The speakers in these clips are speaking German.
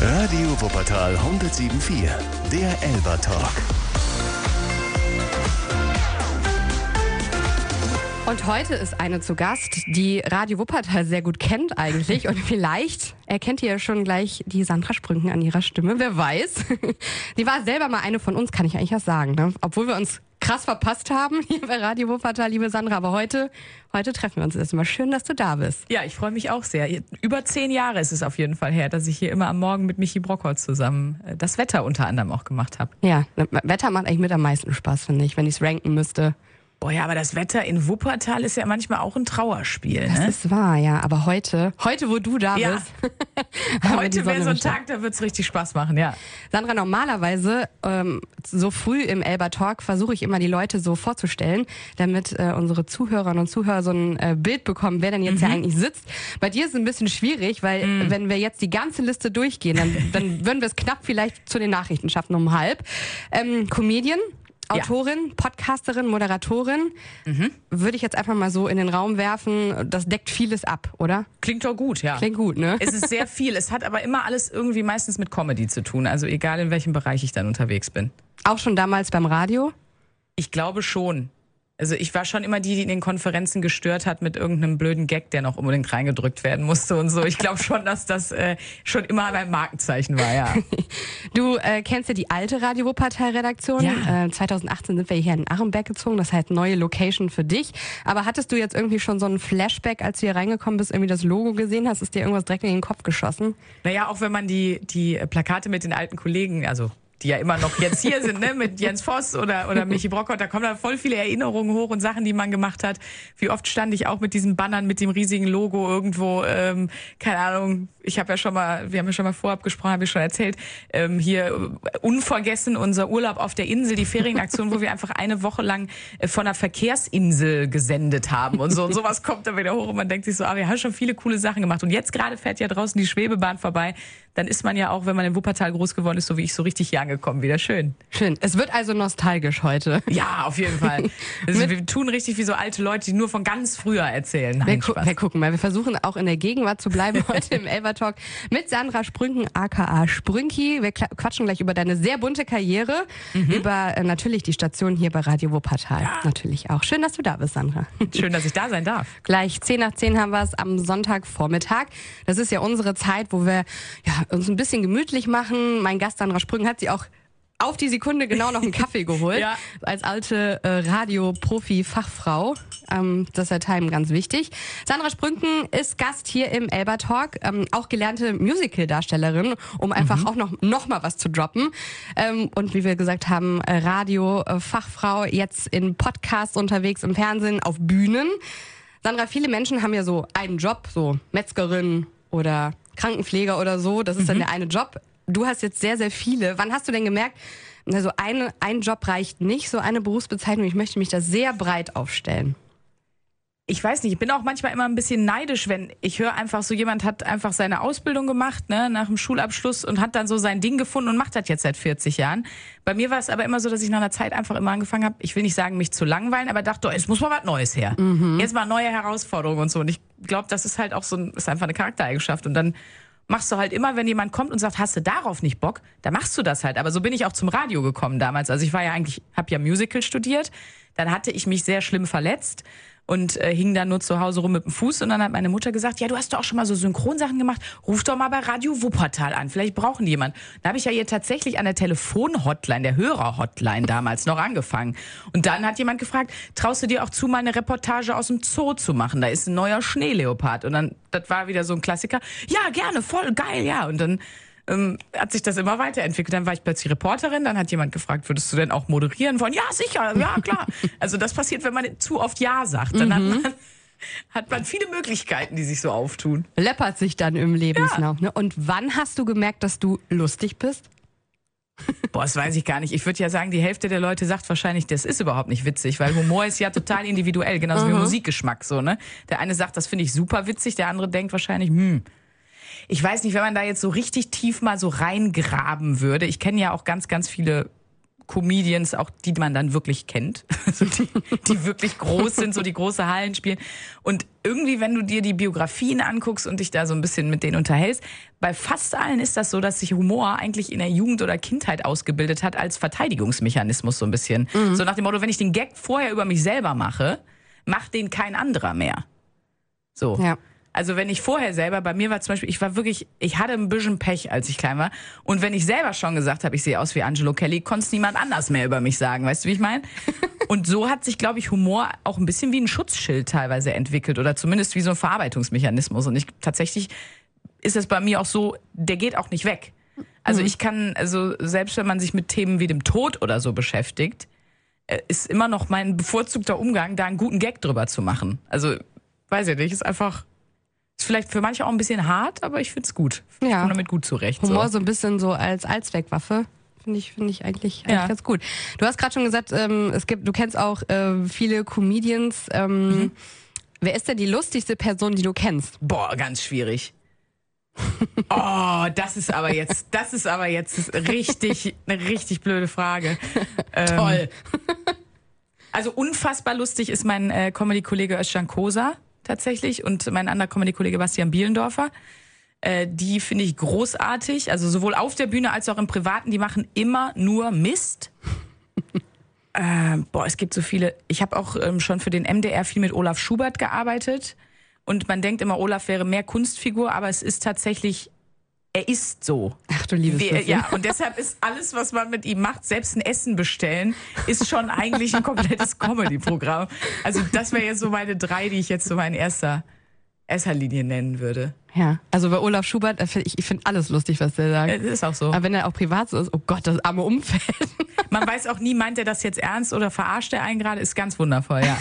Radio Wuppertal 107.4, der Elba Talk. Und heute ist eine zu Gast, die Radio Wuppertal sehr gut kennt eigentlich. Und vielleicht erkennt ihr ja schon gleich die Sandra Sprünken an ihrer Stimme, wer weiß. Die war selber mal eine von uns, kann ich eigentlich was sagen. Ne? Obwohl wir uns krass verpasst haben hier bei Radio Wuppertal, liebe Sandra. Aber heute treffen wir uns. Es ist immer schön, dass du da bist. Ja, ich freue mich auch sehr. Über 10 Jahre ist es auf jeden Fall her, dass ich hier immer am Morgen mit Michi Brockhaus zusammen das Wetter unter anderem auch gemacht habe. Ja, Wetter macht eigentlich mit am meisten Spaß, finde ich, wenn ich es ranken müsste. Boah, ja, aber das Wetter in Wuppertal ist ja manchmal auch ein Trauerspiel. Das ne? ist wahr, ja. Aber heute, wo du da bist. Heute wäre so ein Tag, da wird's richtig Spaß machen, ja. Sandra, normalerweise so früh im Elba Talk versuche ich immer die Leute so vorzustellen, damit unsere Zuhörerinnen und Zuhörer so ein Bild bekommen, wer denn jetzt hier eigentlich sitzt. Bei dir ist es ein bisschen schwierig, weil wenn wir jetzt die ganze Liste durchgehen, dann würden wir es knapp vielleicht zu den Nachrichten schaffen um 12:30. Comedian. Autorin, Podcasterin, Moderatorin, würde ich jetzt einfach mal so in den Raum werfen. Das deckt vieles ab, oder? Klingt doch gut, ja. Klingt gut, ne? Es ist sehr viel. Es hat aber immer alles irgendwie meistens mit Comedy zu tun. Also egal, in welchem Bereich ich dann unterwegs bin. Auch schon damals beim Radio? Ich glaube schon. Also ich war schon immer die in den Konferenzen gestört hat mit irgendeinem blöden Gag, der noch unbedingt reingedrückt werden musste und so. Ich glaube schon, dass das schon immer mein Markenzeichen war, ja. Du kennst ja die alte Radio Wuppertal-Redaktion. Ja. 2018 sind wir hier in Arenberg gezogen, das heißt neue Location für dich. Aber hattest du jetzt irgendwie schon so einen Flashback, als du hier reingekommen bist, irgendwie das Logo gesehen hast? Ist dir irgendwas direkt in den Kopf geschossen? Naja, auch wenn man die Plakate mit den alten Kollegen, also die ja immer noch jetzt hier sind, ne, mit Jens Voss oder Michi Brockhaus, da kommen da voll viele Erinnerungen hoch und Sachen, die man gemacht hat. Wie oft stand ich auch mit diesen Bannern, mit dem riesigen Logo irgendwo, keine Ahnung, wir haben ja schon mal vorab gesprochen, habe ich schon erzählt, hier unvergessen unser Urlaub auf der Insel, die Ferienaktion, wo wir einfach eine Woche lang von einer Verkehrsinsel gesendet haben und so. Und sowas kommt da wieder hoch und man denkt sich so, wir haben schon viele coole Sachen gemacht. Und jetzt gerade fährt ja draußen die Schwebebahn vorbei. Dann ist man ja auch, wenn man in Wuppertal groß geworden ist, so wie ich, so richtig hier angekommen. Wieder schön. Schön. Es wird also nostalgisch heute. Ja, auf jeden Fall. Also wir tun richtig wie so alte Leute, die nur von ganz früher erzählen. Nein, wir gucken mal. Wir versuchen auch in der Gegenwart zu bleiben heute im Elba Talk mit Sandra Sprünken, aka Sprünki. Wir quatschen gleich über deine sehr bunte Karriere, über natürlich die Station hier bei Radio Wuppertal. Ja. Natürlich auch. Schön, dass du da bist, Sandra. Schön, dass ich da sein darf. Gleich 10:10 haben wir es am Sonntagvormittag. Das ist ja unsere Zeit, wo wir uns ein bisschen gemütlich machen. Mein Gast Sandra Sprünken hat sie auch auf die Sekunde genau noch einen Kaffee geholt. Ja. Als alte Radio-Profi-Fachfrau. Das ist ja Time ganz wichtig. Sandra Sprünken ist Gast hier im Elba Talk. Auch gelernte Musical-Darstellerin, um einfach auch noch mal was zu droppen. Und wie wir gesagt haben, Radio-Fachfrau, jetzt in Podcasts unterwegs, im Fernsehen, auf Bühnen. Sandra, viele Menschen haben ja so einen Job, so Metzgerin oder Krankenpfleger oder so. Das ist dann der eine Job. Du hast jetzt sehr, sehr viele. Wann hast du denn gemerkt, also ein Job reicht nicht, so eine Berufsbezeichnung, ich möchte mich da sehr breit aufstellen? Ich weiß nicht, ich bin auch manchmal immer ein bisschen neidisch, wenn ich höre einfach so, jemand hat einfach seine Ausbildung gemacht, ne, nach dem Schulabschluss und hat dann so sein Ding gefunden und macht das jetzt seit 40 Jahren. Bei mir war es aber immer so, dass ich nach einer Zeit einfach immer angefangen habe, ich will nicht sagen, mich zu langweilen, aber dachte, jetzt muss mal was Neues her. Jetzt mal neue Herausforderungen und so. Und ich glaube, das ist halt auch ist einfach eine Charaktereigenschaft. Und dann machst du halt immer, wenn jemand kommt und sagt, hast du darauf nicht Bock, dann machst du das halt. Aber so bin ich auch zum Radio gekommen damals. Also ich war ja habe ja Musical studiert, dann hatte ich mich sehr schlimm verletzt und hing dann nur zu Hause rum mit dem Fuß. Und dann hat meine Mutter gesagt, ja, du hast doch auch schon mal so Synchronsachen gemacht, ruf doch mal bei Radio Wuppertal an, vielleicht brauchen die jemanden. Da habe ich ja hier tatsächlich an der Telefonhotline, der Hörerhotline damals noch angefangen. Und dann hat jemand gefragt, traust du dir auch zu, mal eine Reportage aus dem Zoo zu machen? Da ist ein neuer Schneeleopard. Und dann, das war wieder so ein Klassiker. Ja, gerne, voll geil, ja. Und dann hat sich das immer weiterentwickelt. Dann war ich plötzlich Reporterin, dann hat jemand gefragt, würdest du denn auch moderieren wollen? Ja, sicher, ja, klar. Also das passiert, wenn man zu oft Ja sagt. Dann hat man viele Möglichkeiten, die sich so auftun. Läppert sich dann im Lebenslauf. Ne? Und wann hast du gemerkt, dass du lustig bist? Boah, das weiß ich gar nicht. Ich würde ja sagen, die Hälfte der Leute sagt wahrscheinlich, das ist überhaupt nicht witzig, weil Humor ist ja total individuell, genauso wie Musikgeschmack so, ne? Der eine sagt, das finde ich super witzig, der andere denkt wahrscheinlich, Ich weiß nicht, wenn man da jetzt so richtig tief mal so reingraben würde. Ich kenne ja auch ganz, ganz viele Comedians, auch die man dann wirklich kennt, also die wirklich groß sind, so die große Hallen spielen. Und irgendwie, wenn du dir die Biografien anguckst und dich da so ein bisschen mit denen unterhältst, bei fast allen ist das so, dass sich Humor eigentlich in der Jugend oder Kindheit ausgebildet hat als Verteidigungsmechanismus so ein bisschen. So nach dem Motto, wenn ich den Gag vorher über mich selber mache, macht den kein anderer mehr. So. Ja. Also wenn ich vorher selber, bei mir war zum Beispiel, ich hatte ein bisschen Pech, als ich klein war. Und wenn ich selber schon gesagt habe, ich sehe aus wie Angelo Kelly, konnte es niemand anders mehr über mich sagen. Weißt du, wie ich meine? Und so hat sich, glaube ich, Humor auch ein bisschen wie ein Schutzschild teilweise entwickelt. Oder zumindest wie so ein Verarbeitungsmechanismus. Und tatsächlich ist es bei mir auch so, der geht auch nicht weg. Also selbst wenn man sich mit Themen wie dem Tod oder so beschäftigt, ist immer noch mein bevorzugter Umgang, da einen guten Gag drüber zu machen. Also, weiß ich nicht, ist vielleicht für manche auch ein bisschen hart, aber ich finde es gut. Ich komme damit gut zurecht. Humor so ein bisschen so als Allzweckwaffe. Finde ich eigentlich ganz gut. Du hast gerade schon gesagt, du kennst auch viele Comedians. Wer ist denn die lustigste Person, die du kennst? Boah, ganz schwierig. Oh, das ist aber jetzt richtig, eine richtig blöde Frage. Toll. Also unfassbar lustig ist mein Comedy-Kollege Özcan Kosa tatsächlich und mein anderer Comedy-Kollege Bastian Bielendorfer. Die finde ich großartig, also sowohl auf der Bühne als auch im Privaten, die machen immer nur Mist. Es gibt so viele. Ich habe auch schon für den MDR viel mit Olaf Schubert gearbeitet und man denkt immer, Olaf wäre mehr Kunstfigur, aber es ist tatsächlich, er ist so. Ach du liebes bisschen. Ja, und deshalb ist alles, was man mit ihm macht, selbst ein Essen bestellen, ist schon eigentlich ein komplettes Comedy-Programm. Also das wäre jetzt so meine 3, die ich jetzt so meine erster Linie nennen würde. Ja, also bei Olaf Schubert, ich finde alles lustig, was der sagt. Das ist auch so. Aber wenn er auch privat so ist, oh Gott, das arme Umfeld. Man weiß auch nie, meint er das jetzt ernst oder verarscht er einen gerade, ist ganz wundervoll, ja.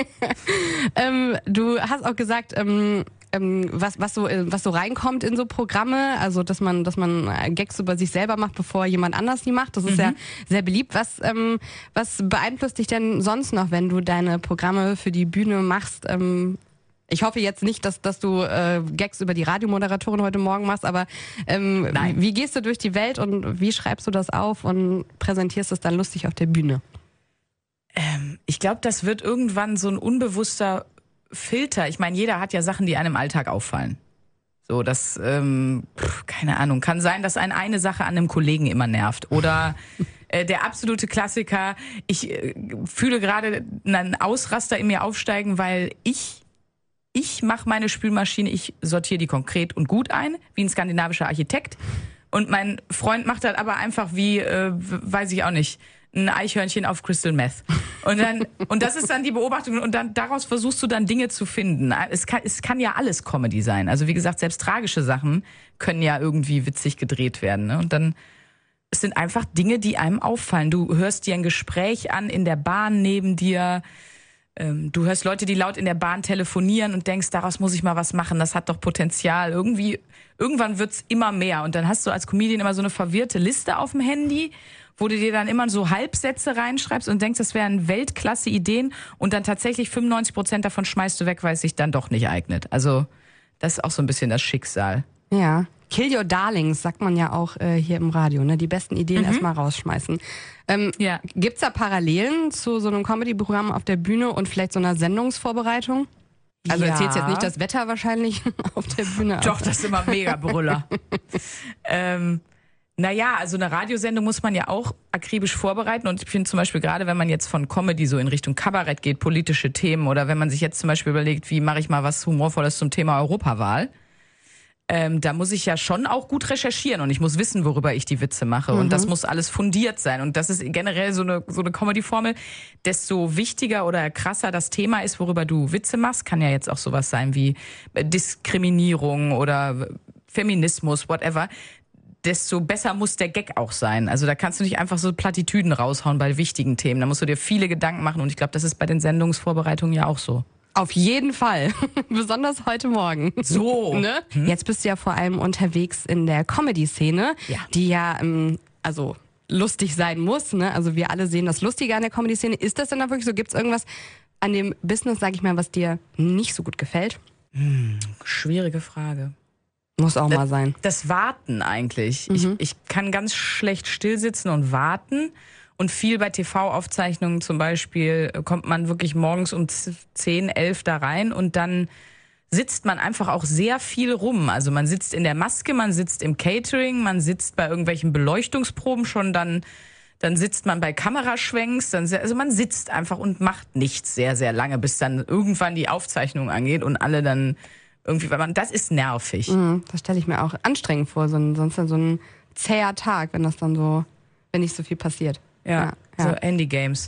Du hast auch gesagt, was so reinkommt in so Programme, also dass man Gags über sich selber macht, bevor jemand anders die macht. Das ist ja sehr beliebt. Was beeinflusst dich denn sonst noch, wenn du deine Programme für die Bühne machst? Ich hoffe jetzt nicht, dass du Gags über die Radiomoderatorin heute Morgen machst, aber Nein. Wie gehst du durch die Welt und wie schreibst du das auf und präsentierst es dann lustig auf der Bühne? Ich glaube, das wird irgendwann so ein unbewusster Filter. Ich meine, jeder hat ja Sachen, die einem im Alltag auffallen. So, das, keine Ahnung, kann sein, dass eine Sache an einem Kollegen immer nervt. Oder der absolute Klassiker, ich fühle gerade einen Ausraster in mir aufsteigen, weil ich mache meine Spülmaschine, ich sortiere die konkret und gut ein, wie ein skandinavischer Architekt. Und mein Freund macht das aber einfach wie, weiß ich auch nicht, ein Eichhörnchen auf Crystal Meth. Und das ist dann die Beobachtung und dann daraus versuchst du dann Dinge zu finden. Es kann ja alles Comedy sein. Also wie gesagt, selbst tragische Sachen können ja irgendwie witzig gedreht werden. Ne? Und dann, es sind einfach Dinge, die einem auffallen. Du hörst dir ein Gespräch an in der Bahn neben dir. Du hörst Leute, die laut in der Bahn telefonieren und denkst, daraus muss ich mal was machen, das hat doch Potenzial. Irgendwann wird's immer mehr. Und dann hast du als Comedian immer so eine verwirrte Liste auf dem Handy, wo du dir dann immer so Halbsätze reinschreibst und denkst, das wären Weltklasse-Ideen und dann tatsächlich 95% davon schmeißt du weg, weil es sich dann doch nicht eignet. Also das ist auch so ein bisschen das Schicksal. Ja. Kill your darlings, sagt man ja auch hier im Radio, ne? Die besten Ideen erstmal rausschmeißen. Ja. Gibt's da Parallelen zu so einem Comedy-Programm auf der Bühne und vielleicht so einer Sendungsvorbereitung? Also erzählst jetzt nicht das Wetter wahrscheinlich auf der Bühne. Doch, das ist immer mega Brüller. Naja, also eine Radiosendung muss man ja auch akribisch vorbereiten und ich finde zum Beispiel gerade, wenn man jetzt von Comedy so in Richtung Kabarett geht, politische Themen oder wenn man sich jetzt zum Beispiel überlegt, wie mache ich mal was Humorvolles zum Thema Europawahl, da muss ich ja schon auch gut recherchieren und ich muss wissen, worüber ich die Witze mache und das muss alles fundiert sein und das ist generell so eine Comedy-Formel. Desto wichtiger oder krasser das Thema ist, worüber du Witze machst, kann ja jetzt auch sowas sein wie Diskriminierung oder Feminismus, whatever, desto besser muss der Gag auch sein. Also da kannst du nicht einfach so Plattitüden raushauen bei wichtigen Themen. Da musst du dir viele Gedanken machen und ich glaube, das ist bei den Sendungsvorbereitungen ja auch so. Auf jeden Fall. Besonders heute Morgen. So. Ne? Jetzt bist du ja vor allem unterwegs in der Comedy-Szene, die ja also lustig sein muss. Ne? Also wir alle sehen das Lustige an der Comedy-Szene. Ist das denn da wirklich so? Gibt es irgendwas an dem Business, sag ich mal, was dir nicht so gut gefällt? Schwierige Frage. Muss auch mal sein. Das Warten eigentlich. Ich kann ganz schlecht stillsitzen und warten. Und viel bei TV-Aufzeichnungen zum Beispiel kommt man wirklich morgens um 10, 11 da rein und dann sitzt man einfach auch sehr viel rum. Also man sitzt in der Maske, man sitzt im Catering, man sitzt bei irgendwelchen Beleuchtungsproben schon, dann sitzt man bei Kameraschwenks, also man sitzt einfach und macht nichts sehr, sehr lange, bis dann irgendwann die Aufzeichnung angeht und alle dann irgendwie, das ist nervig. Das stelle ich mir auch anstrengend vor, sonst dann so ein zäher Tag, wenn nicht so viel passiert. Ja. So Handy-Games.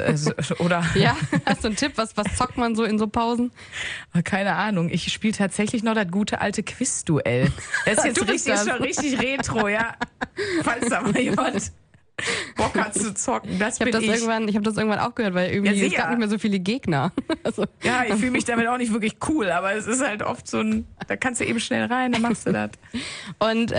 Oder? Ja, hast du einen Tipp? Was zockt man so in so Pausen? Keine Ahnung. Ich spiele tatsächlich noch das gute alte Quizduell. Das ist jetzt schon richtig retro, ja. Falls da mal jemand Bock hat zu zocken. Ich habe das irgendwann auch gehört, weil irgendwie es gab nicht mehr so viele Gegner. Also. Ja, ich fühle mich damit auch nicht wirklich cool, aber es ist halt oft so da kannst du eben schnell rein, dann machst du das. Und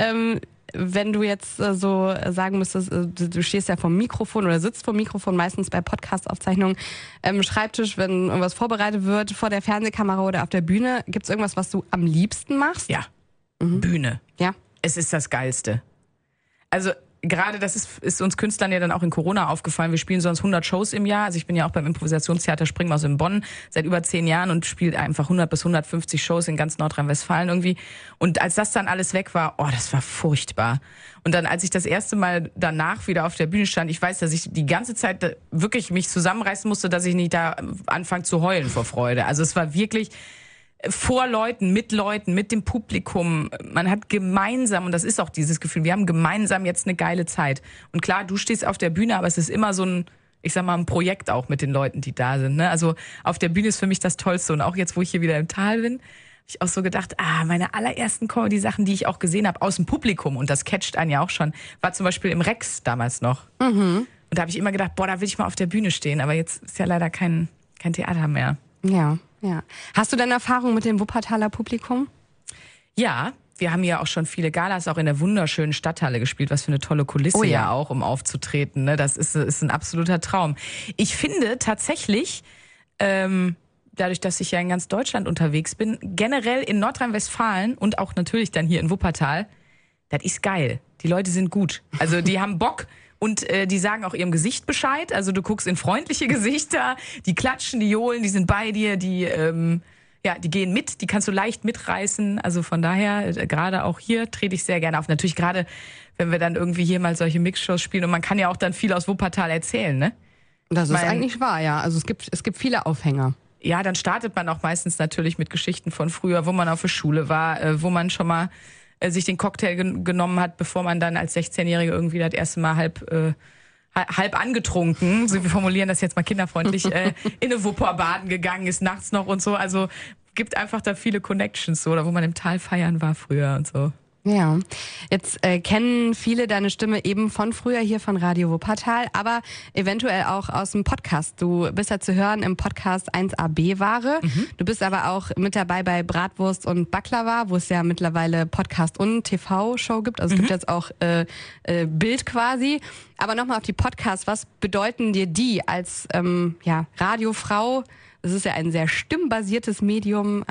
wenn du jetzt so sagen müsstest, du stehst ja vom Mikrofon oder sitzt vom Mikrofon, meistens bei Podcast-Aufzeichnungen, Schreibtisch, wenn irgendwas vorbereitet wird, vor der Fernsehkamera oder auf der Bühne, gibt es irgendwas, was du am liebsten machst? Ja, Bühne. Ja. Es ist das Geilste. Also gerade das ist uns Künstlern ja dann auch in Corona aufgefallen. Wir spielen sonst 100 Shows im Jahr. Also ich bin ja auch beim Improvisationstheater Springmaus in Bonn seit über 10 Jahren und spiele einfach 100 bis 150 Shows in ganz Nordrhein-Westfalen irgendwie. Und als das dann alles weg war, das war furchtbar. Und dann, als ich das erste Mal danach wieder auf der Bühne stand, ich weiß, dass ich die ganze Zeit wirklich mich zusammenreißen musste, dass ich nicht da anfange zu heulen vor Freude. Also es war wirklich vor Leuten, mit dem Publikum. Man hat gemeinsam, und das ist auch dieses Gefühl, wir haben gemeinsam jetzt eine geile Zeit. Und klar, du stehst auf der Bühne, aber es ist immer so ein Projekt auch mit den Leuten, die da sind. Ne? Also auf der Bühne ist für mich das Tollste. Und auch jetzt, wo ich hier wieder im Tal bin, habe ich auch so gedacht, meine allerersten Comedy-Sachen, die ich auch gesehen habe aus dem Publikum, und das catcht einen ja auch schon, war zum Beispiel im Rex damals noch. Und da habe ich immer gedacht, da will ich mal auf der Bühne stehen. Aber jetzt ist ja leider kein Theater mehr. Ja. Hast du denn Erfahrung mit dem Wuppertaler Publikum? Ja, wir haben ja auch schon viele Galas auch in der wunderschönen Stadthalle gespielt. Was für eine tolle Kulisse ja auch, um aufzutreten. Ne? Das ist ein absoluter Traum. Ich finde tatsächlich, dadurch, dass ich ja in ganz Deutschland unterwegs bin, generell in Nordrhein-Westfalen und auch natürlich dann hier in Wuppertal, das ist geil. Die Leute sind gut. Also die haben Bock. Und die sagen auch ihrem Gesicht Bescheid. Also du guckst in freundliche Gesichter, die klatschen, die johlen, die sind bei dir, die gehen mit, die kannst du leicht mitreißen. Also von daher, gerade auch hier trete ich sehr gerne auf. Natürlich gerade, wenn wir dann irgendwie hier mal solche Mixshows spielen. Und man kann ja auch dann viel aus Wuppertal erzählen, ne? Das ist eigentlich wahr, ja. Also es gibt viele Aufhänger. Ja, dann startet man auch meistens natürlich mit Geschichten von früher, wo man auf der Schule war, wo man schon mal sich den Cocktail genommen hat, bevor man dann als 16-Jährige irgendwie das erste Mal halb angetrunken, so wir formulieren das jetzt mal kinderfreundlich, in eine Wupper baden gegangen ist, nachts noch und so. Also gibt einfach da viele Connections, so, oder wo man im Tal feiern war früher und so. Ja, jetzt kennen viele deine Stimme eben von früher hier von Radio Wuppertal, aber eventuell auch aus dem Podcast. Du bist ja zu hören im Podcast 1AB-Ware. Du bist aber auch mit dabei bei Bratwurst und Baklava, wo es ja mittlerweile Podcast und TV-Show gibt. Also es gibt jetzt auch Bild quasi. Aber nochmal auf die Podcasts. Was bedeuten dir die als Radiofrau? Das ist ja ein sehr stimmbasiertes Medium.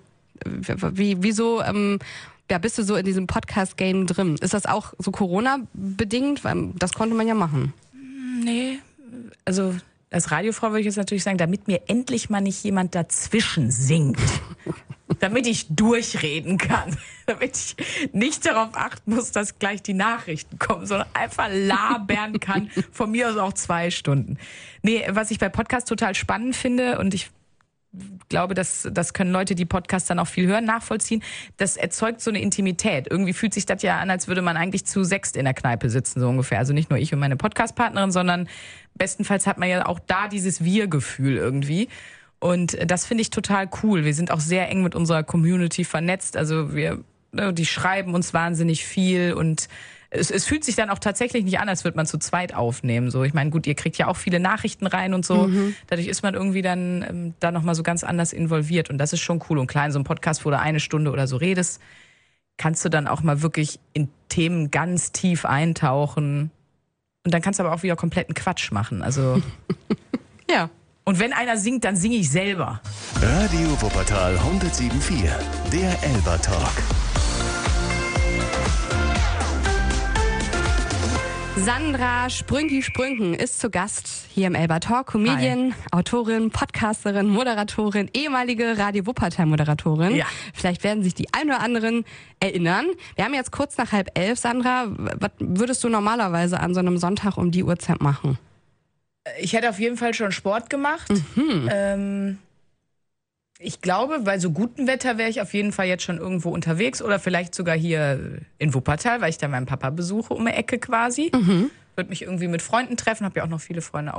Wieso bist du so in diesem Podcast-Game drin? Ist das auch so Corona-bedingt? Weil das konnte man ja machen. Nee, also als Radiofrau würde ich jetzt natürlich sagen, damit mir endlich mal nicht jemand dazwischen singt. Damit ich durchreden kann. Damit ich nicht darauf achten muss, dass gleich die Nachrichten kommen, sondern einfach labern kann. Von mir aus auch 2 Stunden. Nee, was ich bei Podcasts total spannend finde, und ich glaube, das können Leute, die Podcasts dann auch viel hören, nachvollziehen. Das erzeugt so eine Intimität. Irgendwie fühlt sich das ja an, als würde man eigentlich zu 6 in der Kneipe sitzen, so ungefähr. Also nicht nur ich und meine Podcast-Partnerin, sondern bestenfalls hat man ja auch da dieses Wir-Gefühl irgendwie. Und das finde ich total cool. Wir sind auch sehr eng mit unserer Community vernetzt. Also die schreiben uns wahnsinnig viel und es fühlt sich dann auch tatsächlich nicht an, als würde man zu zweit aufnehmen. So, ich meine, gut, ihr kriegt ja auch viele Nachrichten rein und so. Dadurch ist man irgendwie dann da nochmal so ganz anders involviert. Und das ist schon cool. Und klar, in so einem Podcast, wo du 1 Stunde oder so redest, kannst du dann auch mal wirklich in Themen ganz tief eintauchen. Und dann kannst du aber auch wieder kompletten Quatsch machen. Also ja. Und wenn einer singt, dann singe ich selber. Radio Wuppertal 107.4, der Elber Talk. Sandra Sprünki-Sprünken ist zu Gast hier im Elba Talk. Comedian, Autorin, Podcasterin, Moderatorin, ehemalige Radio Wuppertal-Moderatorin. Ja. Vielleicht werden sich die ein oder anderen erinnern. Wir haben jetzt kurz nach 10:30, Sandra. Was würdest du normalerweise an so einem Sonntag um die Uhrzeit machen? Ich hätte auf jeden Fall schon Sport gemacht. Ich glaube, bei so gutem Wetter wäre ich auf jeden Fall jetzt schon irgendwo unterwegs oder vielleicht sogar hier in Wuppertal, weil ich da meinen Papa besuche, um die Ecke quasi. Würde mich irgendwie mit Freunden treffen, habe ja auch noch viele Freunde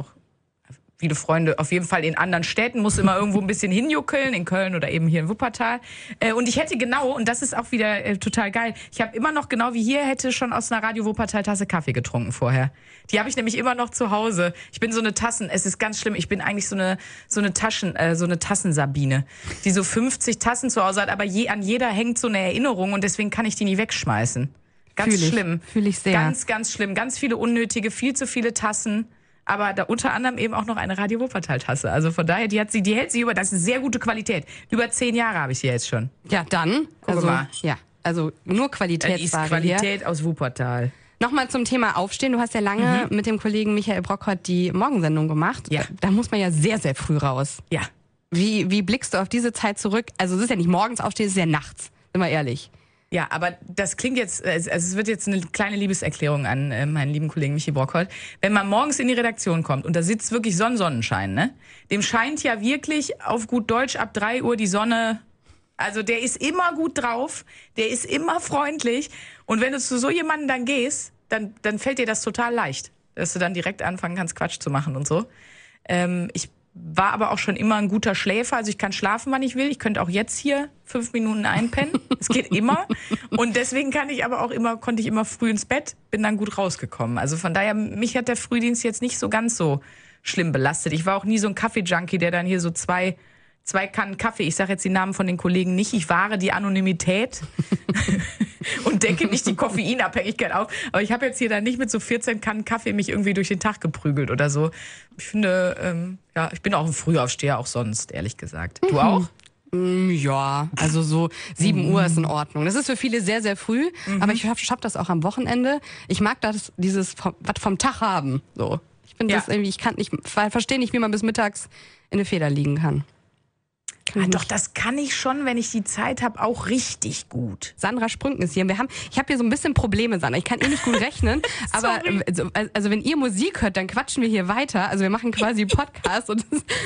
auf jeden Fall in anderen Städten, muss immer irgendwo ein bisschen hinjuckeln, in Köln oder eben hier in Wuppertal. Und ich hätte genau, und das ist auch wieder total geil, ich habe immer noch genau wie hier, hätte schon aus einer Radio Wuppertal Tasse Kaffee getrunken vorher. Die habe ich nämlich immer noch zu Hause. Ich bin so eine es ist ganz schlimm, ich bin eigentlich so eine Tassensabine, die so 50 Tassen zu Hause hat, aber an jeder hängt so eine Erinnerung und deswegen kann ich die nie wegschmeißen. Ganz schlimm. Fühl ich sehr. Ganz, ganz schlimm. Ganz viele unnötige, viel zu viele Tassen. Aber da unter anderem eben auch noch eine Radio Wuppertal-Tasse. Also von daher, die hält sie über, das ist eine sehr gute Qualität. Über 10 Jahre habe ich sie jetzt schon. Ja, dann. Guck mal. Ja, also nur Qualitätsware Die ist Qualität hier. aus Wuppertal. Nochmal zum Thema Aufstehen. Du hast ja lange mit dem Kollegen Michael Brockhardt die Morgensendung gemacht. Ja. Da muss man ja sehr, sehr früh raus. Ja. Wie blickst du auf diese Zeit zurück? Also es ist ja nicht morgens aufstehen, es ist ja nachts. Sind wir ehrlich. Ja, aber das klingt jetzt, also es wird jetzt eine kleine Liebeserklärung an meinen lieben Kollegen Michi Brockhardt. Wenn man morgens in die Redaktion kommt und da sitzt wirklich Sonnenschein, ne? Dem scheint ja wirklich auf gut Deutsch ab 3 Uhr die Sonne, also der ist immer gut drauf, der ist immer freundlich und wenn du zu so jemandem dann gehst, dann fällt dir das total leicht, dass du dann direkt anfangen kannst, Quatsch zu machen und so. Ich war aber auch schon immer ein guter Schläfer, also ich kann schlafen, wann ich will. Ich könnte auch jetzt hier 5 Minuten einpennen. Es geht immer. Und deswegen konnte ich immer früh ins Bett, bin dann gut rausgekommen. Also von daher, mich hat der Frühdienst jetzt nicht so ganz so schlimm belastet. Ich war auch nie so ein Kaffee-Junkie, der dann hier so zwei Kannen Kaffee, ich sage jetzt die Namen von den Kollegen nicht, ich wahre die Anonymität und decke nicht die Koffeinabhängigkeit auf. Aber ich habe jetzt hier dann nicht mit so 14 Kannen Kaffee mich irgendwie durch den Tag geprügelt oder so. Ich finde, ich bin auch ein Frühaufsteher, auch sonst, ehrlich gesagt. Du auch? Ja, also so 7 Uhr ist in Ordnung. Das ist für viele sehr, sehr früh, aber ich schaff das auch am Wochenende. Ich mag das, was vom Tag haben. So. Ich finde das irgendwie, ich verstehe nicht, wie man bis mittags in der Feder liegen kann. Doch, das kann ich schon, wenn ich die Zeit habe, auch richtig gut. Sandra Sprünken ist hier. Ich habe hier so ein bisschen Probleme, Sandra. Ich kann nicht gut rechnen, aber also wenn ihr Musik hört, dann quatschen wir hier weiter. Also wir machen quasi Podcast und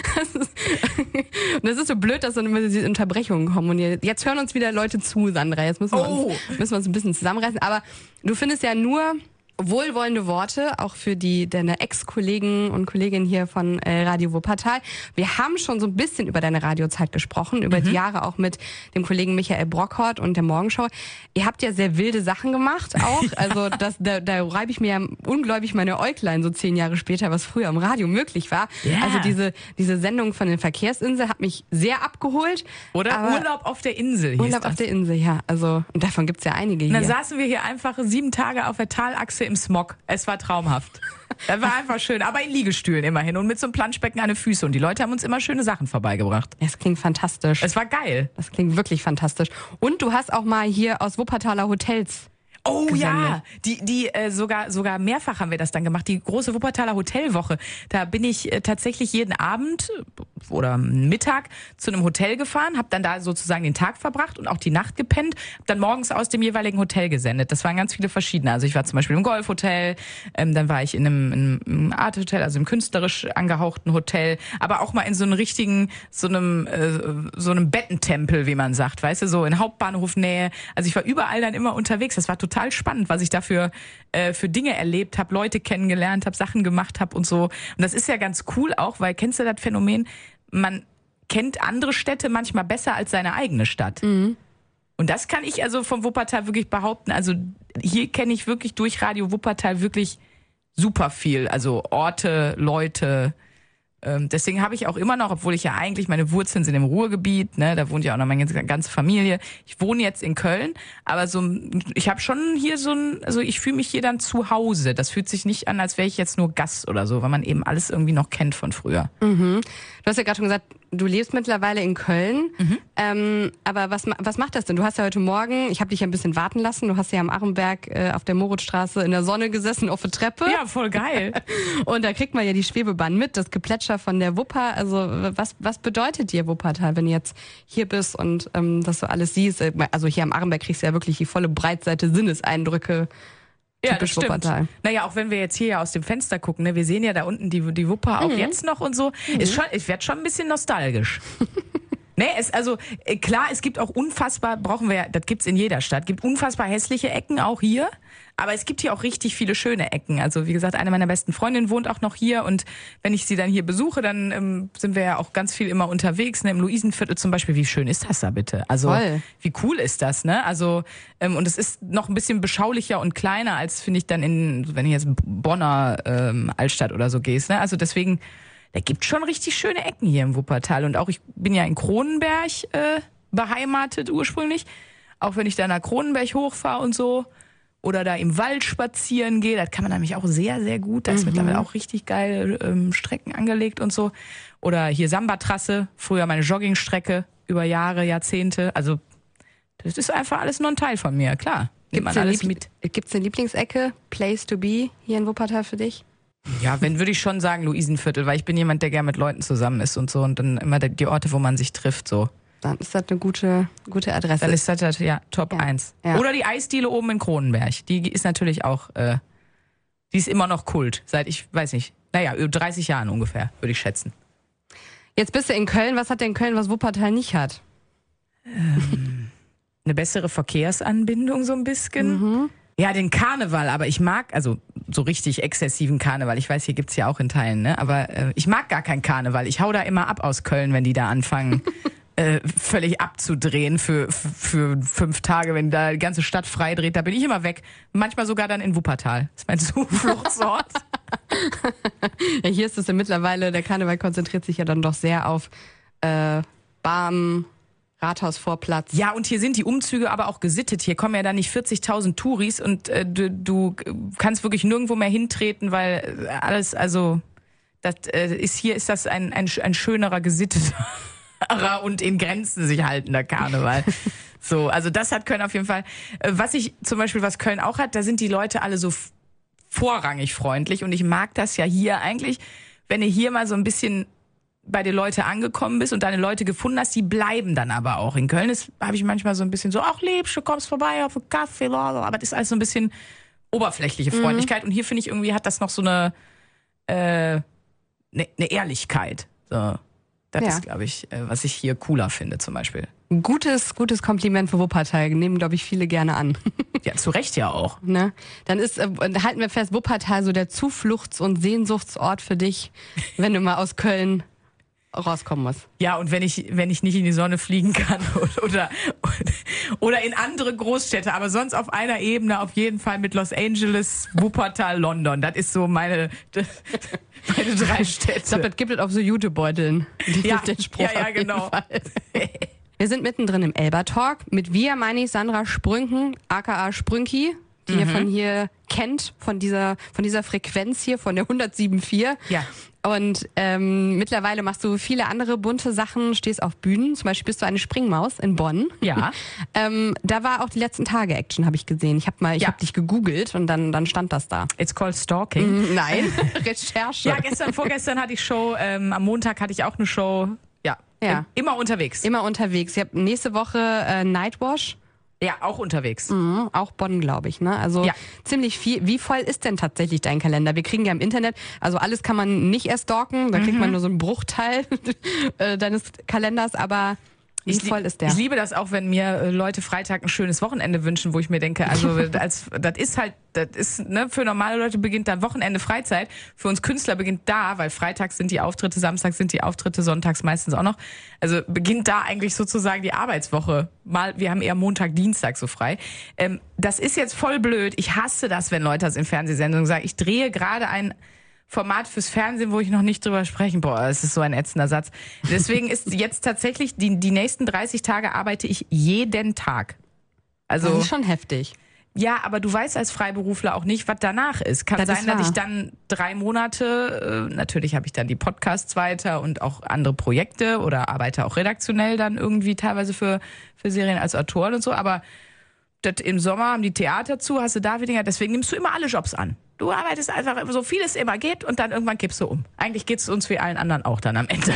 das ist so blöd, dass dann immer diese Unterbrechungen kommen. Und jetzt hören uns wieder Leute zu, Sandra. Jetzt müssen wir uns ein bisschen zusammenreißen. Aber du findest ja nur wohlwollende Worte, auch für deine Ex-Kollegen und Kolleginnen hier von Radio Wuppertal. Wir haben schon so ein bisschen über deine Radiozeit gesprochen, über die Jahre auch mit dem Kollegen Michael Brockhardt und der Morgenschau. Ihr habt ja sehr wilde Sachen gemacht auch. Also da reibe ich mir ja ungläubig meine Äuglein so 10 Jahre später, was früher im Radio möglich war. Yeah. Also diese Sendung von den Verkehrsinseln hat mich sehr abgeholt. Oder Urlaub auf der Insel hieß Urlaub das. auf der Insel, ja. Also und davon gibt's ja einige hier. Und dann saßen wir hier einfach 7 Tage auf der Talachse im Smog. Es war traumhaft. Das war einfach schön, aber in Liegestühlen immerhin und mit so einem Planschbecken an den Füßen. Und die Leute haben uns immer schöne Sachen vorbeigebracht. Das klingt fantastisch. Es war geil. Das klingt wirklich fantastisch. Und du hast auch mal hier aus Wuppertaler Hotels Oh gesendet. Ja, sogar mehrfach haben wir das dann gemacht. Die große Wuppertaler Hotelwoche. Da bin ich tatsächlich jeden Abend oder Mittag zu einem Hotel gefahren, habe dann da sozusagen den Tag verbracht und auch die Nacht gepennt, hab dann morgens aus dem jeweiligen Hotel gesendet. Das waren ganz viele verschiedene. Also ich war zum Beispiel im Golfhotel, dann war ich in einem Art-Hotel, also im künstlerisch angehauchten Hotel, aber auch mal in so einem richtigen, so einem Bettentempel, wie man sagt, weißt du, so in Hauptbahnhofnähe. Also ich war überall dann immer unterwegs. Das war total spannend, was ich dafür für Dinge erlebt habe, Leute kennengelernt habe, Sachen gemacht habe und so. Und das ist ja ganz cool auch, weil kennst du das Phänomen, man kennt andere Städte manchmal besser als seine eigene Stadt. Mhm. Und das kann ich also vom Wuppertal wirklich behaupten. Also hier kenne ich wirklich durch Radio Wuppertal wirklich super viel. Also Orte, Leute. Deswegen habe ich auch immer noch, obwohl ich ja eigentlich, meine Wurzeln sind im Ruhrgebiet, ne, da wohnt ja auch noch meine ganze Familie. Ich wohne jetzt in Köln, aber ich habe schon hier also ich fühle mich hier dann zu Hause. Das fühlt sich nicht an, als wäre ich jetzt nur Gast oder so, weil man eben alles irgendwie noch kennt von früher. Mhm. Du hast ja gerade schon gesagt, du lebst mittlerweile in Köln. Aber was macht das denn? Du hast ja heute Morgen, ich habe dich ja ein bisschen warten lassen, du hast ja am Arenberg auf der Moritzstraße in der Sonne gesessen auf der Treppe. Ja, voll geil. Und da kriegt man ja die Schwebebahn mit, das Geplätscher von der Wupper. Also was bedeutet dir Wuppertal, wenn du jetzt hier bist und das so alles siehst? Also hier am Arenberg kriegst du ja wirklich die volle Breitseite Sinneseindrücke. Ja, das stimmt. Wuppertal. Naja, auch wenn wir jetzt hier ja aus dem Fenster gucken, ne, wir sehen ja da unten die Wupper auch jetzt noch und so. Ich werde schon ein bisschen nostalgisch. Ne, klar, es gibt auch unfassbar, das gibt's in jeder Stadt, gibt unfassbar hässliche Ecken auch hier, aber es gibt hier auch richtig viele schöne Ecken. Also wie gesagt, eine meiner besten Freundinnen wohnt auch noch hier und wenn ich sie dann hier besuche, dann sind wir ja auch ganz viel immer unterwegs, ne, im Luisenviertel zum Beispiel. Wie schön ist das da bitte? Also Voll. Wie cool ist das, ne? Also und es ist noch ein bisschen beschaulicher und kleiner als, finde ich, dann wenn du jetzt Bonner Altstadt oder so gehst, ne? Also deswegen, da gibt schon richtig schöne Ecken hier im Wuppertal. Und auch ich bin ja in Kronenberg beheimatet ursprünglich. Auch wenn ich da nach Kronenberg hochfahre und so. Oder da im Wald spazieren gehe. Das kann man nämlich auch sehr, sehr gut. Da ist mittlerweile auch richtig geile Strecken angelegt und so. Oder hier Samba-Trasse. Früher meine Joggingstrecke über Jahre, Jahrzehnte. Also das ist einfach alles nur ein Teil von mir, klar. Nimmt man alles mit. Gibt's eine Lieblingsecke, Place to be hier in Wuppertal für dich? Ja, würde ich schon sagen Luisenviertel, weil ich bin jemand, der gerne mit Leuten zusammen ist und so und dann immer die Orte, wo man sich trifft, so. Dann ist das eine gute Adresse. Dann ist das ja Top 1. Ja. Oder die Eisdiele oben in Kronenberg. Die ist natürlich auch, die ist immer noch Kult. Seit, ich weiß nicht, 30 Jahren ungefähr, würde ich schätzen. Jetzt bist du in Köln. Was hat denn Köln, was Wuppertal nicht hat? Eine bessere Verkehrsanbindung so ein bisschen. Ja, den Karneval, aber ich mag, also so richtig exzessiven Karneval. Ich weiß, hier gibt's ja auch in Teilen, ne? Aber ich mag gar keinen Karneval. Ich hau da immer ab aus Köln, wenn die da anfangen, völlig abzudrehen für 5 Tage, wenn da die ganze Stadt frei dreht. Da bin ich immer weg. Manchmal sogar dann in Wuppertal. Das ist mein Zufluchtsort. Ja, hier ist es ja mittlerweile, der Karneval konzentriert sich ja dann doch sehr auf Barmen, Rathausvorplatz. Ja, und hier sind die Umzüge aber auch gesittet. Hier kommen ja dann nicht 40.000 Touris und du kannst wirklich nirgendwo mehr hintreten, weil alles, also hier ist das ein schönerer, gesitteter und in Grenzen sich haltender Karneval. So, also das hat Köln auf jeden Fall. Was Köln auch hat, da sind die Leute alle so vorrangig freundlich und ich mag das ja hier eigentlich, wenn du hier mal so ein bisschen bei den Leuten angekommen bist und deine Leute gefunden hast, die bleiben dann aber auch. In Köln habe ich manchmal so ein bisschen so, ach lebst du, kommst vorbei auf einen Kaffee, aber das ist alles so ein bisschen oberflächliche Freundlichkeit und hier finde ich irgendwie hat das noch so eine Ehrlichkeit. So. Das ist, glaube ich, was ich hier cooler finde zum Beispiel. Gutes Kompliment für Wuppertal, nehmen, glaube ich, viele gerne an. Ja, zu Recht ja auch. Ne? Dann halten wir fest, Wuppertal so der Zufluchts- und Sehnsuchtsort für dich, wenn du mal aus Köln rauskommen musst. Ja, und wenn ich nicht in die Sonne fliegen kann oder in andere Großstädte, aber sonst auf einer Ebene auf jeden Fall mit Los Angeles, Wuppertal, London. Das ist so meine 3 Städte. Ich glaube, das gibt es auf so Jutebeuteln. Den Spruch ja, genau. Wir sind mittendrin im Elber-Talk. Mit wir meine ich Sandra Sprünken, aka Sprünki, die ihr von hier kennt, von dieser Frequenz hier, von der 107.4. Ja. Und mittlerweile machst du viele andere bunte Sachen, stehst auf Bühnen. Zum Beispiel bist du eine Springmaus in Bonn. Ja. Da war auch die letzten Tage Action, habe ich gesehen. Ich hab dich gegoogelt und dann stand das da. It's called Stalking. Nein, Recherche. Ja, vorgestern hatte ich Show, am Montag hatte ich auch eine Show. Ja. Immer unterwegs. Immer unterwegs. Ihr habt nächste Woche Nightwash. Ja, auch unterwegs. Auch Bonn, glaube ich, ne? Also ziemlich viel. Wie voll ist denn tatsächlich dein Kalender? Wir kriegen ja im Internet, also alles kann man nicht erst stalken, da kriegt man nur so einen Bruchteil deines Kalenders, aber wie voll ist der? Ich liebe das auch, wenn mir Leute Freitag ein schönes Wochenende wünschen, wo ich mir denke, also das ist für normale Leute beginnt da Wochenende Freizeit. Für uns Künstler beginnt da, weil freitags sind die Auftritte, samstags sind die Auftritte, sonntags meistens auch noch. Also beginnt da eigentlich sozusagen die Arbeitswoche. Wir haben eher Montag, Dienstag so frei. Das ist jetzt voll blöd. Ich hasse das, wenn Leute das in Fernsehsendungen sagen. Ich drehe gerade ein Format fürs Fernsehen, wo ich noch nicht drüber sprechen. Es ist so ein ätzender Satz. Deswegen ist jetzt tatsächlich, die nächsten 30 Tage arbeite ich jeden Tag. Also, das ist schon heftig. Ja, aber du weißt als Freiberufler auch nicht, was danach ist. Kann sein, dass ich dann 3 Monate, natürlich habe ich dann die Podcasts weiter und auch andere Projekte oder arbeite auch redaktionell dann irgendwie teilweise für Serien als Autorin und so, aber im Sommer haben die Theater zu, hast du da weniger, deswegen nimmst du immer alle Jobs an. Du arbeitest einfach so viel es immer geht und dann irgendwann kippst du um. Eigentlich geht es uns wie allen anderen auch dann am Ende.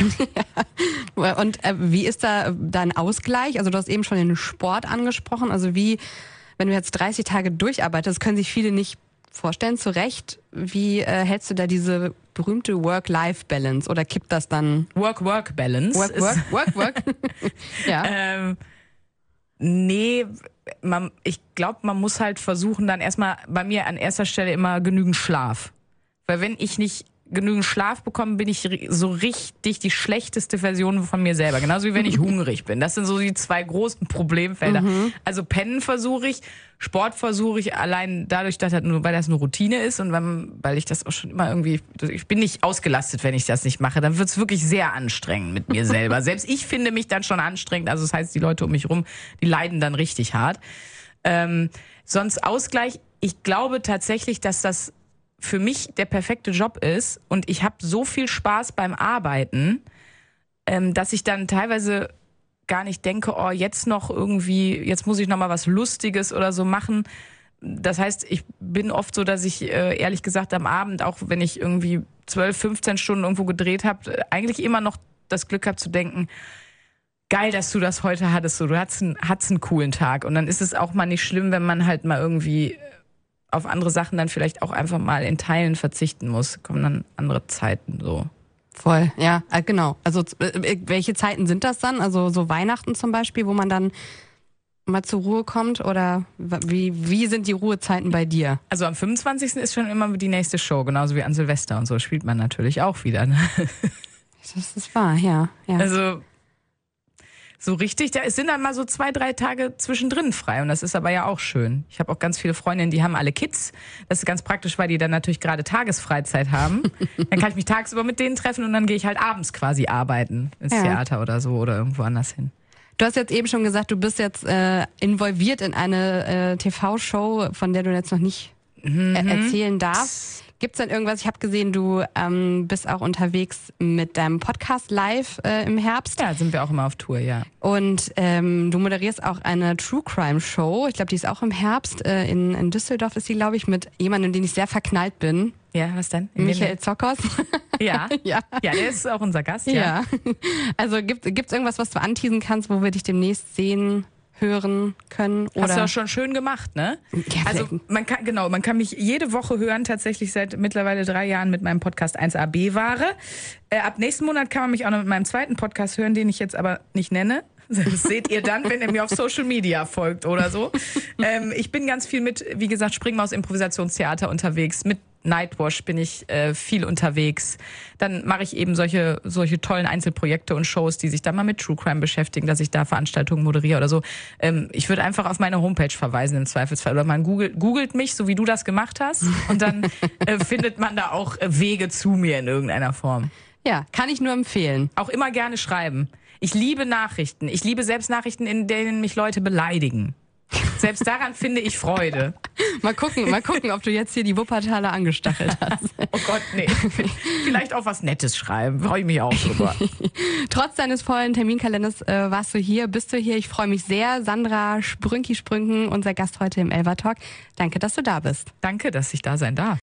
Und wie ist da dein Ausgleich? Also du hast eben schon den Sport angesprochen, also wie... Wenn du jetzt 30 Tage durcharbeitest, können sich viele nicht vorstellen, zu Recht. Wie hältst du da diese berühmte Work-Life-Balance oder kippt das dann? Work-Work-Balance. Work. Ja. Nee, ich glaube, man muss halt versuchen, dann erstmal bei mir an erster Stelle immer genügend Schlaf. Weil wenn ich nicht genügend Schlaf bekomme, bin ich so richtig die schlechteste Version von mir selber. Genauso wie wenn ich hungrig bin. Das sind so die 2 großen Problemfelder. Also pennen versuche ich, Sport versuche ich allein dadurch, weil das eine Routine ist und weil ich das auch schon immer irgendwie, ich bin nicht ausgelastet, wenn ich das nicht mache. Dann wird's wirklich sehr anstrengend mit mir selber. Selbst ich finde mich dann schon anstrengend. Also das heißt, die Leute um mich rum, die leiden dann richtig hart. Sonst Ausgleich. Ich glaube tatsächlich, dass das für mich der perfekte Job ist und ich habe so viel Spaß beim Arbeiten, dass ich dann teilweise gar nicht denke, oh, jetzt muss ich noch mal was Lustiges oder so machen. Das heißt, ich bin oft so, dass ich ehrlich gesagt am Abend, auch wenn ich irgendwie 12, 15 Stunden irgendwo gedreht habe, eigentlich immer noch das Glück habe zu denken, geil, dass du das heute hattest. So, du hattest einen coolen Tag. Und dann ist es auch mal nicht schlimm, wenn man halt mal irgendwie auf andere Sachen dann vielleicht auch einfach mal in Teilen verzichten muss. Kommen dann andere Zeiten so. Voll, ja, genau. Also welche Zeiten sind das dann? Also so Weihnachten zum Beispiel, wo man dann mal zur Ruhe kommt? Oder wie sind die Ruhezeiten bei dir? Also am 25. ist schon immer die nächste Show, genauso wie an Silvester und so spielt man natürlich auch wieder. Ne? Das ist wahr, ja. Also so richtig, es sind dann mal so 2, 3 Tage zwischendrin frei und das ist aber ja auch schön. Ich habe auch ganz viele Freundinnen, die haben alle Kids. Das ist ganz praktisch, weil die dann natürlich gerade Tagesfreizeit haben. Dann kann ich mich tagsüber mit denen treffen und dann gehe ich halt abends quasi arbeiten ins Theater oder so oder irgendwo anders hin. Du hast jetzt eben schon gesagt, du bist jetzt involviert in eine TV-Show, von der du jetzt noch nicht erzählen darfst. Gibt's denn irgendwas? Ich habe gesehen, du bist auch unterwegs mit deinem Podcast live im Herbst. Ja, sind wir auch immer auf Tour, ja. Und du moderierst auch eine True Crime Show. Ich glaube, die ist auch im Herbst. In Düsseldorf ist sie, glaube ich, mit jemandem, in den ich sehr verknallt bin. Ja, was denn? Michael Zockers. Ja. Ja, der ist auch unser Gast, ja. Also gibt's irgendwas, was du anteasen kannst, wo wir dich demnächst sehen, hören können? Oder? Hast du auch schon schön gemacht, ne? Ja, also man kann mich jede Woche hören, tatsächlich seit mittlerweile 3 Jahren mit meinem Podcast 1AB Ware. Ab nächsten Monat kann man mich auch noch mit meinem zweiten Podcast hören, den ich jetzt aber nicht nenne. Das seht ihr dann, wenn ihr mir auf Social Media folgt oder so. Ich bin ganz viel mit, wie gesagt, Springmaus Improvisationstheater unterwegs. Mit Nightwash bin ich viel unterwegs. Dann mache ich eben solche tollen Einzelprojekte und Shows, die sich dann mal mit True Crime beschäftigen, dass ich da Veranstaltungen moderiere oder so. Ich würde einfach auf meine Homepage verweisen im Zweifelsfall. Oder man googelt mich, so wie du das gemacht hast. Und dann findet man da auch Wege zu mir in irgendeiner Form. Ja, kann ich nur empfehlen. Auch immer gerne schreiben. Ich liebe Nachrichten. Ich liebe selbst Nachrichten, in denen mich Leute beleidigen. Selbst daran finde ich Freude. Mal gucken, ob du jetzt hier die Wuppertaler angestachelt hast. Oh Gott, nee. Vielleicht auch was Nettes schreiben. Freue ich mich auch drüber. Trotz deines vollen Terminkalenders bist du hier. Ich freue mich sehr. Sandra Sprünki-Sprünken, unser Gast heute im Elva Talk. Danke, dass du da bist. Danke, dass ich da sein darf.